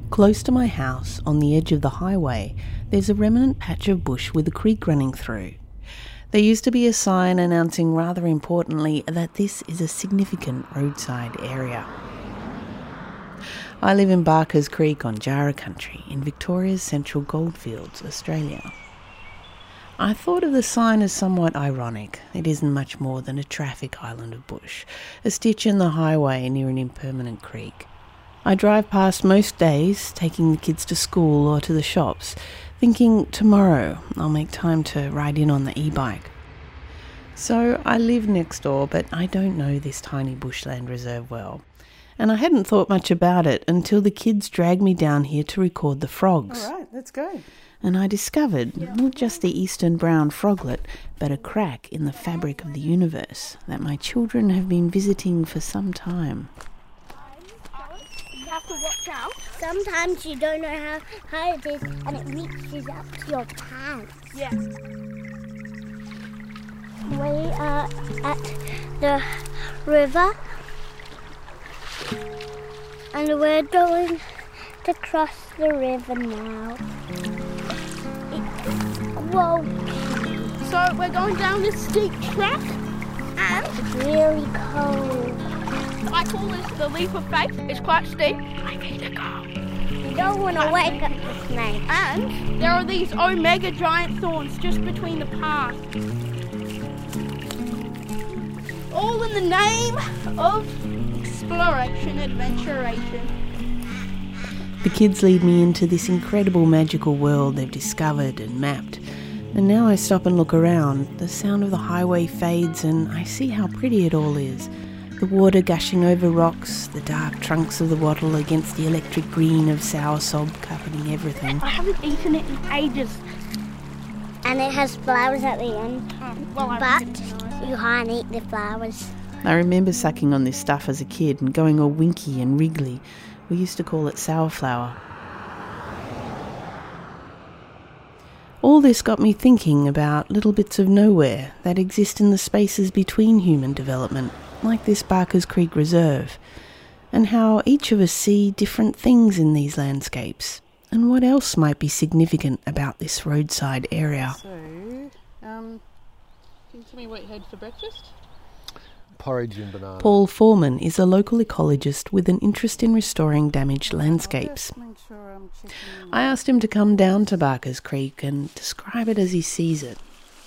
Close to my house, on the edge of the highway, there's a remnant patch of bush with a creek running through. There used to be a sign announcing rather importantly that this is a significant roadside area. I live in Barker's Creek on Jarrah country in Victoria's Central Goldfields, Australia. I thought of the sign as somewhat ironic. It isn't much more than a traffic island of bush, a stitch in the highway near an impermanent creek. I drive past most days, taking the kids to school or to the shops, thinking tomorrow I'll make time to ride in on the e-bike. So I live next door, but I don't know this tiny bushland reserve well. And I hadn't thought much about it until the kids dragged me down here to record the frogs. All right, let's go. And I discovered not just the eastern brown froglet, but a crack in the fabric of the universe that my children have been visiting for some time. You have to watch out. Sometimes you don't know how high it is and it reaches up to your pants. Yeah. We are at the river and we're going to cross the river now. Whoa! So we're going down this steep track and It's really cold. I call this the leap of faith. It's quite steep. I need to go. You don't want to wake up the snake. And there are these omega giant thorns just between the path. All in the name of exploration, adventuration. The kids lead me into this incredible magical world they've discovered and mapped. And now I stop and look around. The sound of the highway fades and I see how pretty it all is. The water gushing over rocks, the dark trunks of the wattle against the electric green of soursop carpeting everything. I haven't eaten it in ages. And it has flowers at the end. But you can't eat the flowers. I remember sucking on this stuff as a kid and going all winky and wriggly. We used to call it sourflower. All this got me thinking about little bits of nowhere that exist in the spaces between human development, like this Barker's Creek Reserve, and how each of us see different things in these landscapes, and what else might be significant about this roadside area. So, can you tell me what you had for breakfast? Porridge and banana. Paul Foreman is a local ecologist with an interest in restoring damaged landscapes. I asked him to come down to Barker's Creek and describe it as he sees it.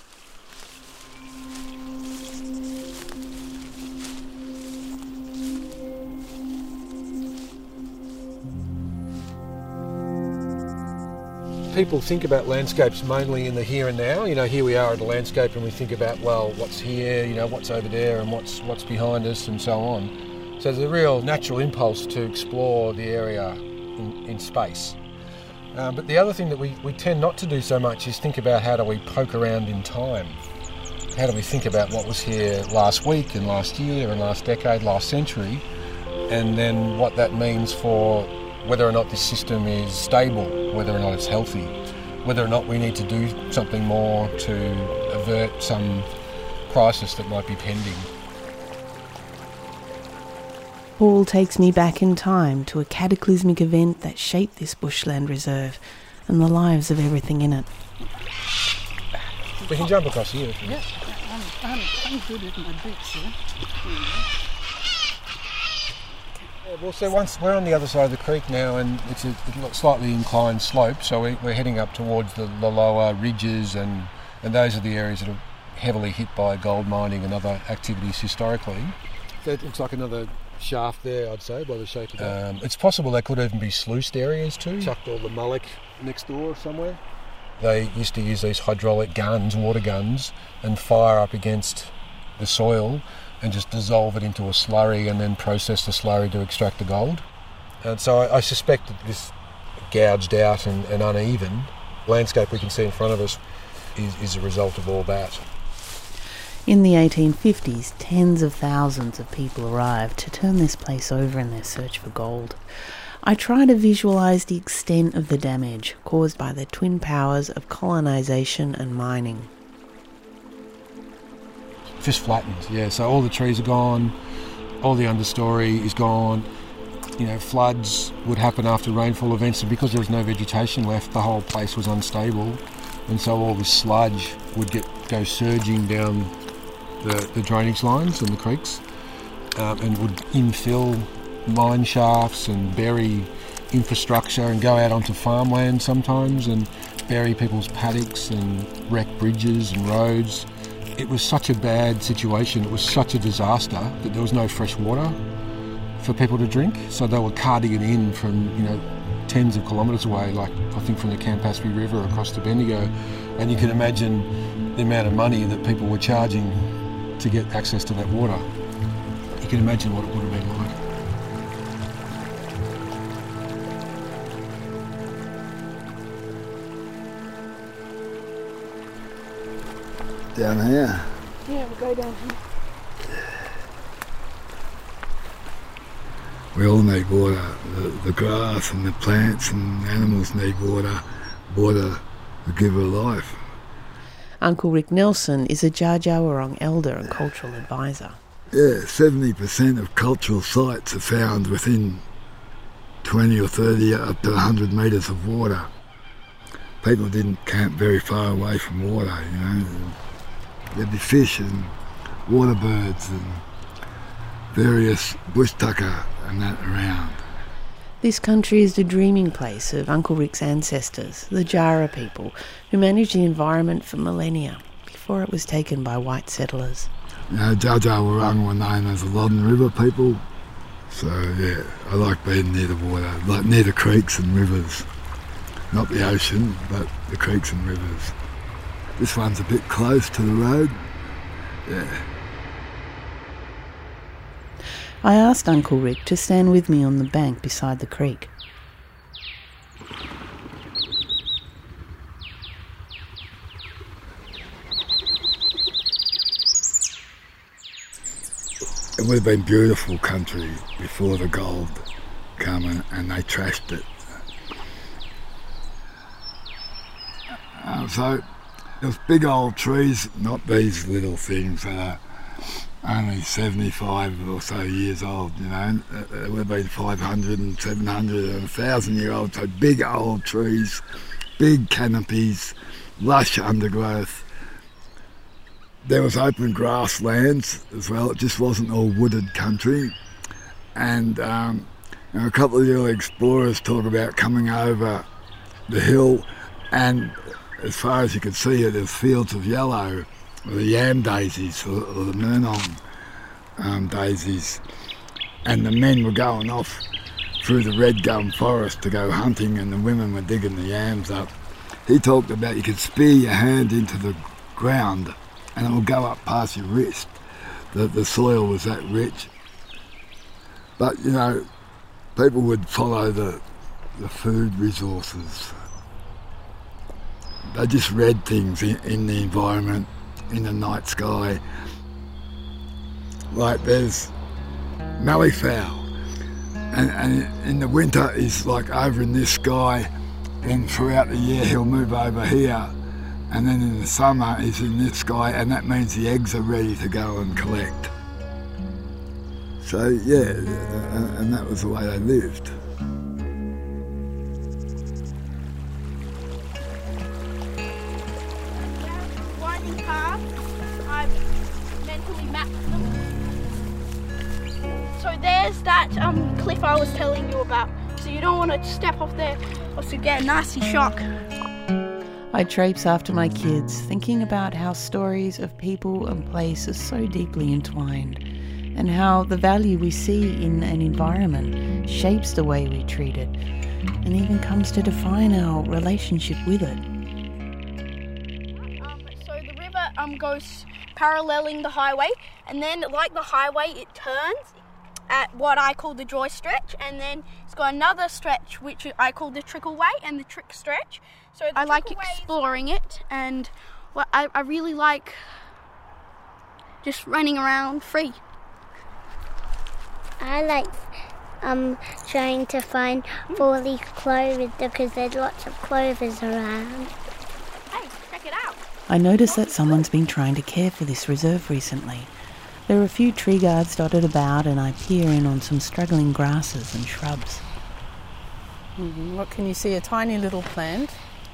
People think about landscapes mainly in the here and now. You know, here we are at a landscape and we think about, well, what's here, you know, what's over there and what's behind us and so on. So there's a real natural impulse to explore the area in space. But the other thing that we tend not to do so much is think about how do we poke around in time. How do we think about what was here last week and last year and last decade, last century, and then what that means for whether or not this system is stable, whether or not it's healthy, whether or not we need to do something more to avert some crisis that might be pending. Paul takes me back in time to a cataclysmic event that shaped this bushland reserve and the lives of everything in it. We can jump across here. Yeah, I'm good with my boots, yeah. Well, so once we're on the other side of the creek now, and it's a slightly inclined slope, so we're heading up towards the lower ridges, and those are the areas that are heavily hit by gold mining and other activities historically. So it looks like another shaft there, I'd say, by the shape of that. It's possible they could even be sluiced areas too. Chucked all the mullock next door somewhere. They used to use these hydraulic guns, water guns, and fire up against the soil and just dissolve it into a slurry and then process the slurry to extract the gold. And so I suspect that this gouged out and uneven landscape we can see in front of us is a result of all that. In the 1850s, tens of thousands of people arrived to turn this place over in their search for gold. I try to visualise the extent of the damage caused by the twin powers of colonisation and mining. Just flattened, yeah. So all the trees are gone, all the understory is gone. floods would happen after rainfall events, and because there was no vegetation left, the whole place was unstable, and so all this sludge would go surging down the drainage lines and the creeks, and would infill mine shafts and bury infrastructure and go out onto farmland sometimes and bury people's paddocks and wreck bridges and roads. It was such a bad situation, it was such a disaster that there was no fresh water for people to drink, so they were carting it in from tens of kilometres away, like I think from the Campaspe River across to Bendigo, and you can imagine the amount of money that people were charging to get access to that water. You can imagine what it would have been like. Down here? Yeah, we'll go down here. We all need water. The grass and the plants and animals need water. Water, the giver of life. Uncle Rick Nelson is a Dja Dja Wurrung elder and cultural advisor. Yeah, 70% of cultural sites are found within 20 or 30 up to 100 metres of water. People didn't camp very far away from water, There'd be fish and water birds and various bush tucker and that around. This country is the dreaming place of Uncle Rick's ancestors, the Jara people, who managed the environment for millennia before it was taken by white settlers. Dja Dja Wurrung were known as the Loddon River people. So yeah, I like being near the water, like near the creeks and rivers. Not the ocean, but the creeks and rivers. This one's a bit close to the road. Yeah. I asked Uncle Rick to stand with me on the bank beside the creek. It would have been beautiful country before the gold come and they trashed it. So there's big old trees, not these little things that are only 75 or so years old, It would have been 500 and 700 and 1,000-year-old, so big old trees, big canopies, lush undergrowth. There was open grasslands as well, it just wasn't all wooded country. And a couple of the early explorers talk about coming over the hill, and as far as you could see, there's fields of yellow, or the yam daisies, or the Murnong daisies. And the men were going off through the red gum forest to go hunting, and the women were digging the yams up. He talked about you could spear your hand into the ground and it will go up past your wrist. The soil was that rich. But, people would follow the food resources. They just read things in the environment, in the night sky. Like there's malleefowl, and in the winter he's like over in this sky, then throughout the year he'll move over here, and then in the summer he's in this sky, and that means the eggs are ready to go and collect. So yeah, and that was the way they lived. Winding paths, I've mentally mapped them. So there's that cliff I was telling you about. So you don't want to step off there or to get a nasty shock. I traipse after my kids, thinking about how stories of people and place are so deeply entwined, and how the value we see in an environment shapes the way we treat it, and even comes to define our relationship with it. So the river goes paralleling the highway, and then like the highway it turns at what I call the joy stretch, and then it's got another stretch which I call the trickleway and the trick stretch. So I like exploring it, and I really like just running around free. I like trying to find 4-leaf clovers because there's lots of clovers around. Hey, check it out. I notice that someone's been trying to care for this reserve recently. There are a few tree guards dotted about, and I peer in on some struggling grasses and shrubs. What can you see? A tiny little plant.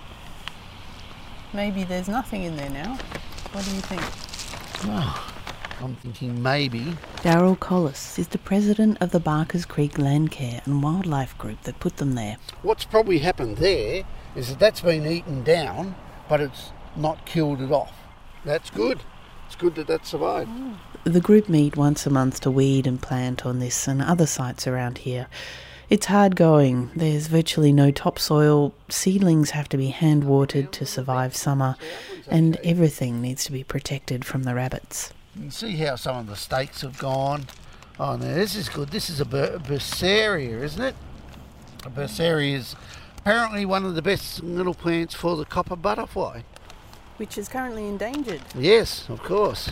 Maybe there's nothing in there now. What do you think? Oh, I'm thinking maybe. Daryl Collis is the president of the Barkers Creek Landcare and Wildlife Group that put them there. What's probably happened there is that that's been eaten down, but it's not killed it off. That's good. It's good that that survived. The group meet once a month to weed and plant on this and other sites around here. It's hard going. There's virtually no topsoil, seedlings have to be hand-watered to survive summer, and everything needs to be protected from the rabbits. You can see how some of the stakes have gone. Oh, now this is good. This is a Berseria, isn't it? A Berseria is apparently one of the best little plants for the copper butterfly. Which is currently endangered. Yes, of course.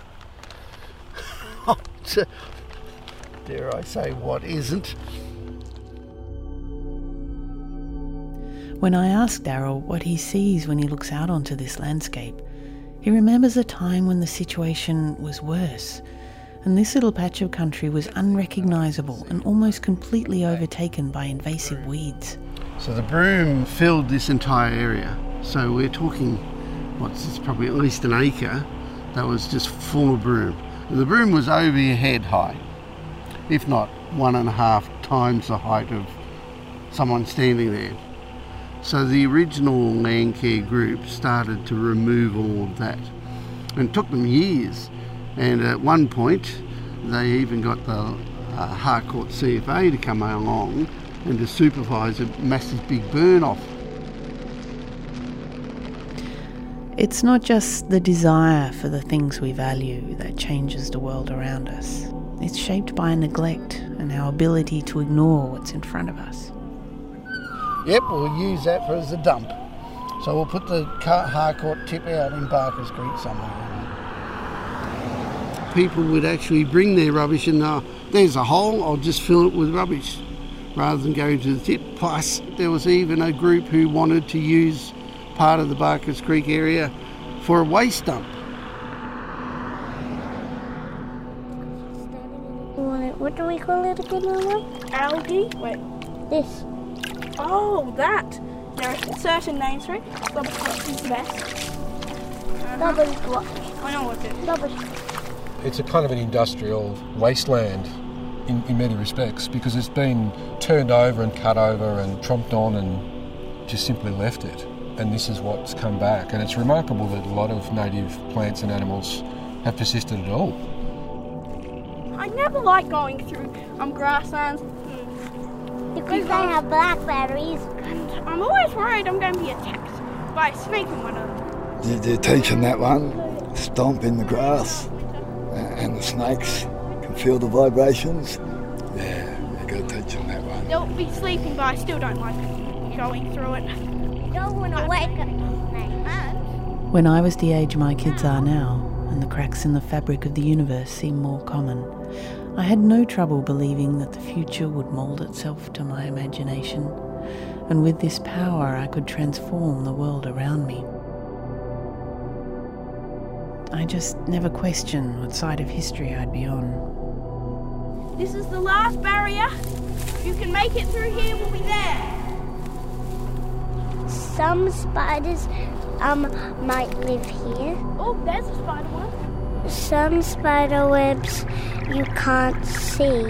Dare I say what isn't? When I ask Daryl what he sees when he looks out onto this landscape, he remembers a time when the situation was worse, and this little patch of country was unrecognisable and almost completely overtaken by invasive weeds. So the broom filled this entire area. So we're talking, it's probably at least an acre that was just full of broom. And the broom was over your head high, if not 1.5 times the height of someone standing there. So the original Landcare group started to remove all of that. And it took them years. And at one point, they even got the Harcourt CFA to come along and to supervise a massive big burn-off. It's not just the desire for the things we value that changes the world around us. It's shaped by neglect and our ability to ignore what's in front of us. Yep, we'll use that as a dump. So we'll put the Harcourt tip out in Barkers Creek somewhere. People would actually bring their rubbish and there's a hole, I'll just fill it with rubbish rather than going to the tip. Plus, there was even a group who wanted to use part of the Barkers Creek area for a waste dump. What do we call it again, Mama? Algae? Wait. This. Oh, that. There are certain names for it. Rubbish squash is the best. Rubbish squash. I know what it is. Rubbish. It's a kind of an industrial wasteland in many respects because it's been turned over and cut over and tromped on and just simply left it. And this is what's come back. And it's remarkable that a lot of native plants and animals have persisted at all. I never like going through grasslands. Because they have blackberries. And I'm always worried I'm going to be attacked by a snake in one of them. You're teaching that one, stomp in the grass, and the snakes can feel the vibrations. Yeah, you've got to teach them that one. They'll be sleeping, but I still don't like going through it. You don't want to wake up the snake. When I was the age my kids are now, and the cracks in the fabric of the universe seem more common, I had no trouble believing that the future would mould itself to my imagination, and with this power I could transform the world around me. I just never questioned what side of history I'd be on. This is the last barrier. If you can make it through here, we'll be there. Some spiders might live here. Oh, there's a spider one. Some spider webs you can't see.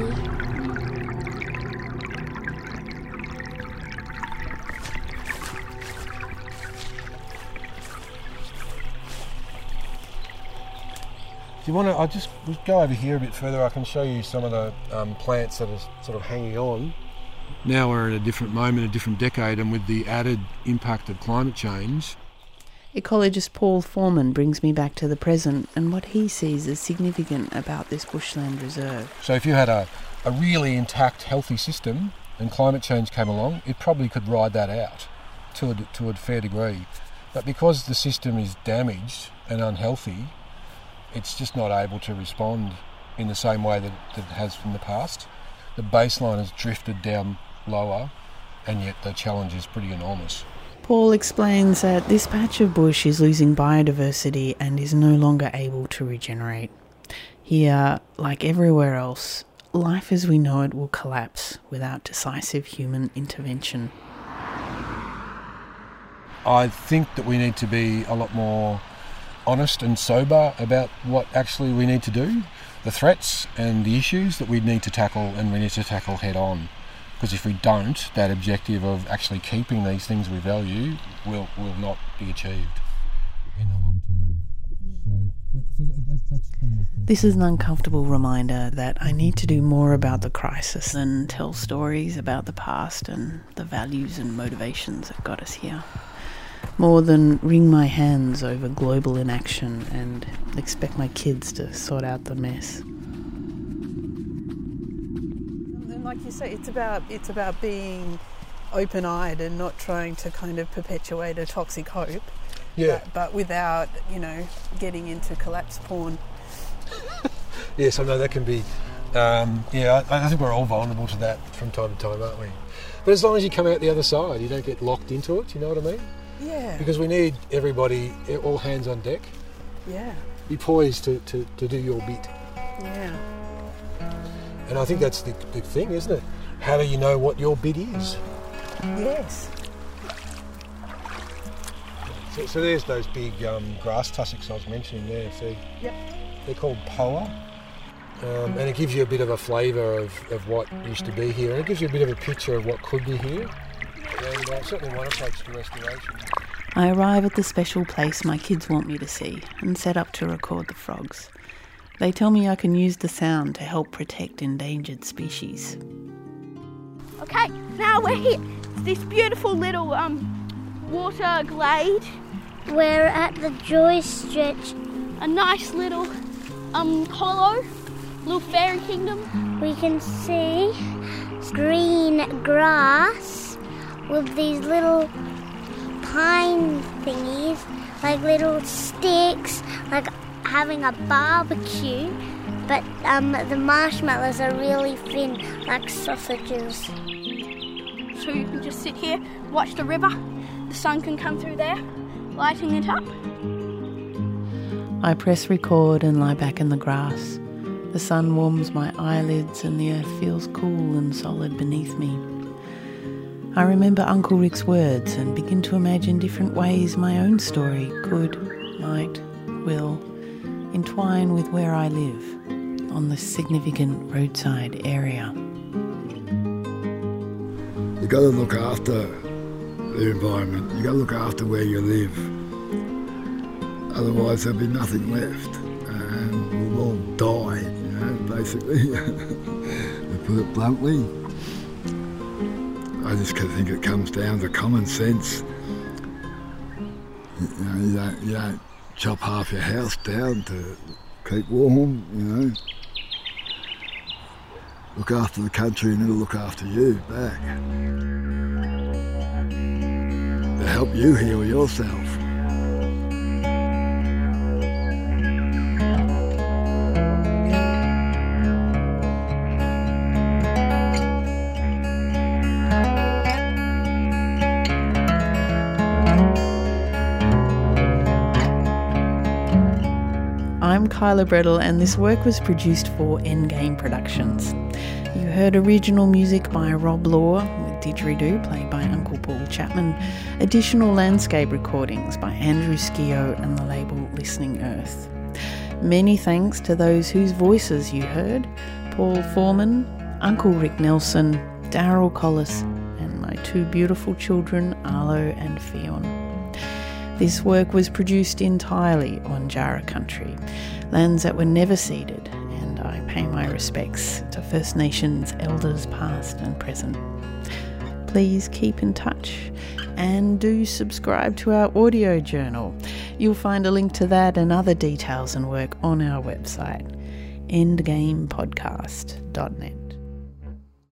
Do you want to? I'll just go over here a bit further. I can show you some of the plants that are sort of hanging on. Now we're at a different moment, a different decade, and with the added impact of climate change. Ecologist Paul Foreman brings me back to the present and what he sees as significant about this bushland reserve. So if you had a really intact, healthy system and climate change came along, it probably could ride that out to a fair degree. But because the system is damaged and unhealthy, it's just not able to respond in the same way that it has from the past. The baseline has drifted down lower, and yet the challenge is pretty enormous. Paul explains that this patch of bush is losing biodiversity and is no longer able to regenerate. He Here, like everywhere else, life as we know it will collapse without decisive human intervention. I think that we need to be a lot more honest and sober about what actually we need to do, the threats and the issues that we need to tackle, and we need to tackle head on. Because if we don't, that objective of actually keeping these things we value will not be achieved in the long term. This is an uncomfortable reminder that I need to do more about the crisis than tell stories about the past and the values and motivations that got us here. More than wring my hands over global inaction and expect my kids to sort out the mess. And like you say, it's about being open-eyed and not trying to kind of perpetuate a toxic hope. Yeah. But without, getting into collapse porn. Yes, I know that can be. I think we're all vulnerable to that from time to time, aren't we? But as long as you come out the other side, you don't get locked into it. You know what I mean? Yeah. Because we need everybody, all hands on deck. Yeah. Be poised to do your bit. Yeah. And I think that's the thing, isn't it? How do you know what your bit is? Yes. So there's those big grass tussocks I was mentioning there. See? Yep. They're called poa. And it gives you a bit of a flavour of what used to be here. And it gives you a bit of a picture of what could be here. And certainly one approach to restoration. I arrive at the special place my kids want me to see and set up to record the frogs. They tell me I can use the sound to help protect endangered species. Okay, now we're here. It's this beautiful little water glade. We're at the Joy Stretch. A nice little hollow, little fairy kingdom. We can see green grass with these little pine thingies, like little sticks, like having a barbecue, but the marshmallows are really thin, like sausages. So you can just sit here, watch the river. The sun can come through there, lighting it up. I press record and lie back in the grass. The sun warms my eyelids and the earth feels cool and solid beneath me. I remember Uncle Rick's words and begin to imagine different ways my own story could, might, will entwine with where I live on this significant roadside area. You've got to look after the environment. You've got to look after where you live. Otherwise there'll be nothing left and we'll all die, basically. To put it bluntly. I just think it comes down to common sense. You don't chop half your house down to keep warm, Look after the country and it'll look after you back. To help you heal yourself. I'm Kyla Brettle and this work was produced for Endgame Productions. You heard original music by Rob Law with Didgeridoo played by Uncle Paul Chapman, additional landscape recordings by Andrew Skio and the label Listening Earth. Many thanks to those whose voices you heard: Paul Foreman, Uncle Rick Nelson, Daryl Collis and my two beautiful children Arlo and Fionn. This work was produced entirely on Jara country, lands that were never ceded, and I pay my respects to First Nations elders past and present. Please keep in touch and do subscribe to our audio journal. You'll find a link to that and other details and work on our website, endgamepodcast.net.